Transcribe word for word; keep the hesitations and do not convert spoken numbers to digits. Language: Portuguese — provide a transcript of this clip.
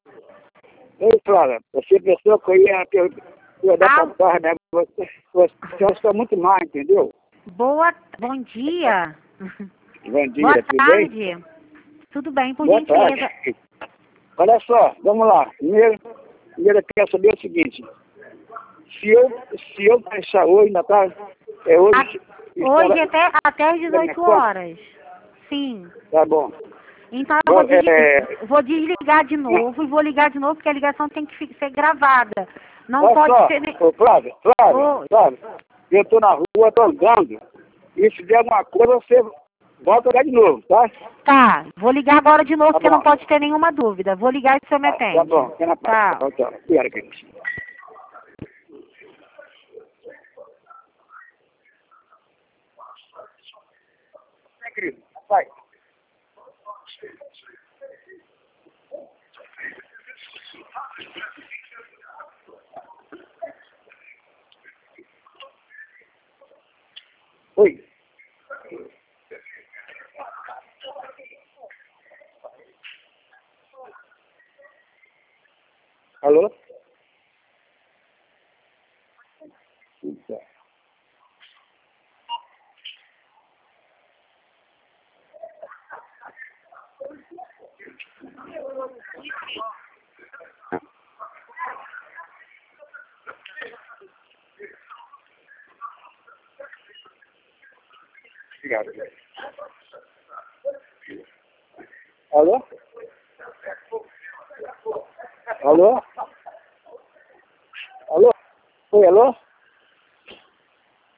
Ei, Flávia, você pensou que eu ia, que eu ia dar Ah. pra trás, né? Você, você está muito mal, entendeu? Boa, bom dia. Bom dia, Boa tudo bem? tarde. Tudo bem, por Boa gentileza. tarde. Olha só, vamos lá. Primeiro, primeiro eu quero saber o seguinte. Se eu, se eu pensar hoje na tarde, é hoje... A- Hoje até, até às dezoito horas. Sim. Tá bom. Então eu vou, Bom, desli- é, vou desligar de novo e vou ligar de novo porque a ligação tem que fi- ser gravada. Não olha pode só, ser nem... ô, Flávia, Flávia, Ô, Flávia, eu tô na rua, tô andando, e se der alguma coisa, você volta lá de novo, tá? tá, vou ligar agora de novo Tá porque não bom. pode ter nenhuma dúvida. Vou ligar e o senhor me Tá, tá atende. bom, fica na paz. Tá. Tchau, tchau. Espera, querido. É, querido, vai. Oi. Alô? Eita. Obrigado. Alô? Alô? Alô? Oi, alô?